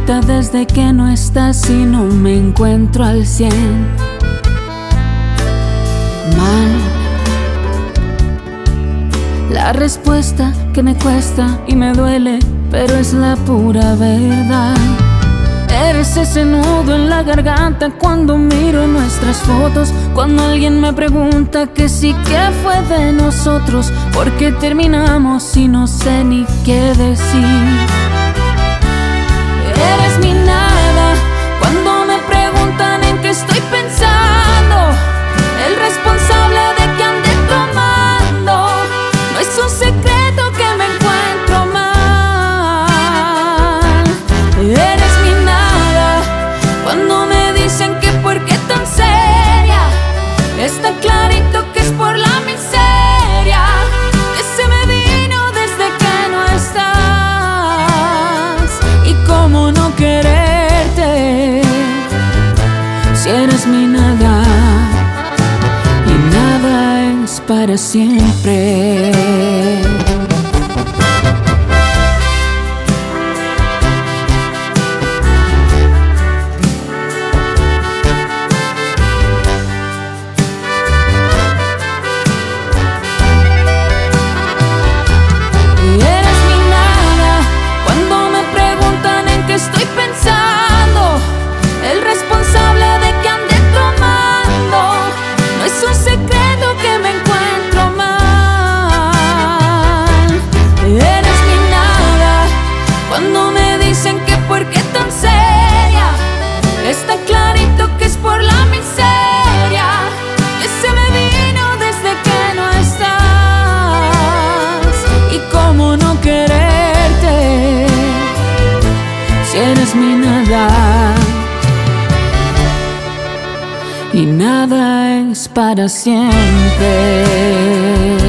clarita desde que no estás y no me encuentro al 100. Mal. La respuesta que me cuesta y me duele, pero es la pura verdad. Eres ese nudo en la garganta cuando miro nuestras fotos, cuando alguien me pregunta que sí, que fue de nosotros, por qué terminamos y no sé ni qué decir. Eres mi nada cuando me preguntan en qué estoy pensando, el responsable de que ande tomando. No es un secreto que me encuentro mal. Eres mi nada cuando me dicen que por qué tan seria. Está clarito que es por la miseria que se me vino desde que no estás. Y cómo no quererte si eres mi nada y nada es para siempre. Estoy pensando, el responsable de que ande tomando. No es un secreto que me encuentro mal. Eres mi nada cuando me dicen que por qué tan seria. Está clarito que es por la miseria que se me vino desde que no estás. Y cómo no quererte si eres mi nada y nada es para siempre.